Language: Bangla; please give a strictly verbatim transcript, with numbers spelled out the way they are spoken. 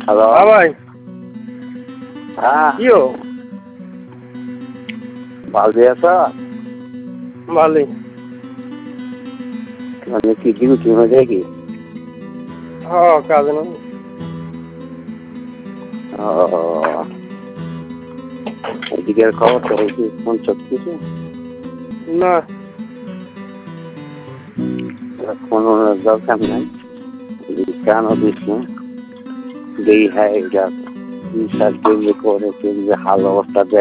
হ্যালো হ্যাঁ ভাই, হ্যাঁ কিও ভালো আছ ভালোই। মানে কি ডিউটি হয়ে যায় কি? হ্যাঁ কাজে না। ও এদিকের খবর তো হয়েছে ফোন চোখ কিছু না ফোন দরকার নাই কেন দিস না যেই হ্যাঁ এটা সাল কেন্দ্র করে কেন্দ্রে হাল অবস্থা দেয়